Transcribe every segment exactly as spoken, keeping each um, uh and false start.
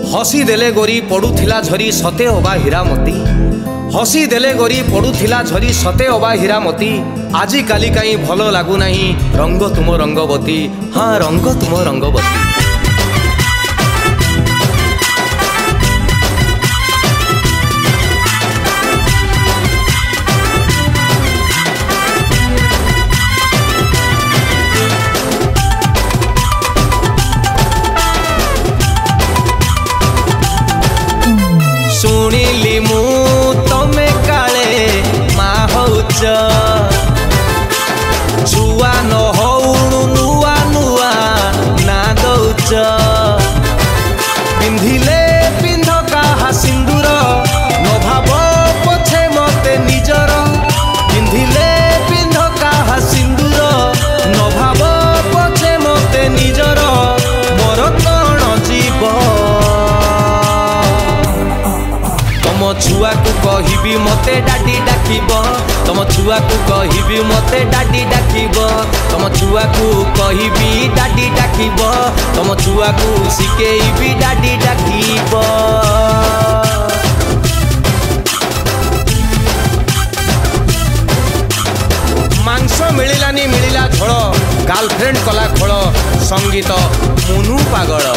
हसी देले गोरी पड़ुथिला झरी सते अबा हीरामती हसी देले गोरी पड़ुथिला झरी सते अबा हीरामती आजी काली काई भल लागू नाही रंग तुम रंगवती हाँ रंग तुम रंगवती। शुणिली मु तमे काले माँ हौच छुआ न हौणु नुआ नुआ ना दौच पिंधिले पिंध काहा सिंदूर न भाव पछे मते निजर पिंधिले पिंध काहा सिंदूर न भाव पछे मते निजर मोर कण जीव तम छुआ को कहबी मते डाडी डाकिब तम छुआ को कहबी मते डाडी डाकिब तम छुआ को कहबी डाडी डाकिब तम छुआ को शिखेबी डाडी डाकिब। मांस मिलिलानी मिलिला झोल गर्लफ्रेंड कला खोल संगीत मुनु पागल।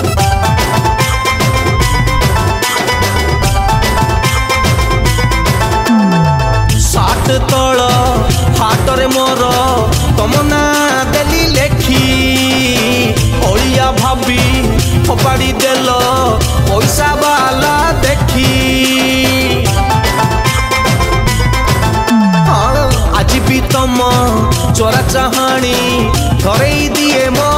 तल हाटरे मोर तम ना देली लेखी ओलिया भाभी फोपाड़ी देल पैसा वाला देखी आज भी तम चोरा चाहाणी धरई दिए मो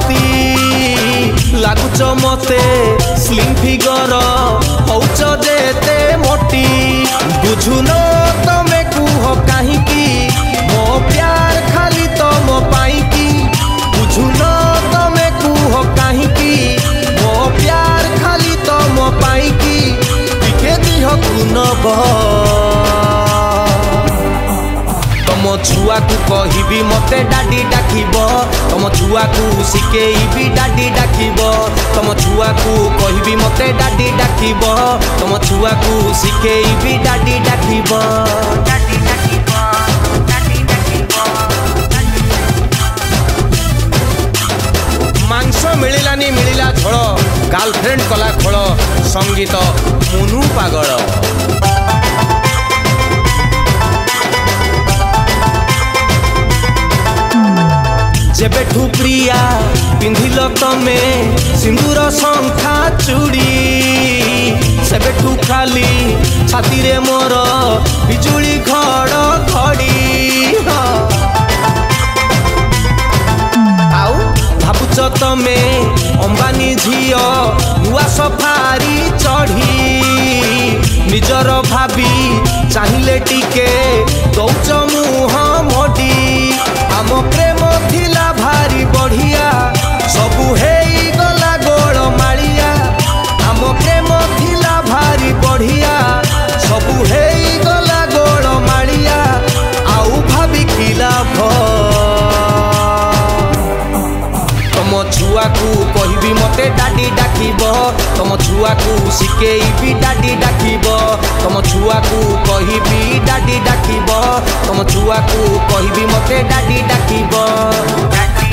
छाती लागुच मते स्लिम फिगर हौच जेते मोटी बुझुन तमे कुह काहींकी मो प्यार खाली तम पाईकी बुझुन तमे कुह काहींकी मो प्यार खाली तम पाईकी बिके दिह कुनब तम छुआ को कहबी मते डाडी डाकिब तम छुआ को शिखेबी डाडी डाकिब तम छुआ को कहबी मते डाडी डाकिब तम छुआ को शिखेबी डाडी डाकिब डाडी डाकिब डाडी डाकिब। मांस मिलिलानी मिलिला झोल गर्लफ्रेंड कला खोल संगीत मुनु पागल। जेबेठू प्रिया पिंधिल तमे सिंदूर शंखा चूड़ी सेबेठू खाली छाती रे मोर बिजुली घड़ घड़ी आउ भाबुच तमे अंबानी झियो नुआ सफारी चढ़ी निजर भाभी चाहिए टिके दौच मुह मोडी आम प्रेम थिला भारी बढ़िया सबु हेई गला गोड़ मालिया आम प्रेम थिला भारी बढ़िया सबु हेई गला गोड़ मालिया आउ भाभी की लाभ तम छुआ को कहबी मते डाडी डाकिब तम छुआ को शिखेबी डाडी डाकिब तम छुआ को कहबी डाडी डाकिब तम छुआ को कहबी मते डाडी डाकिब।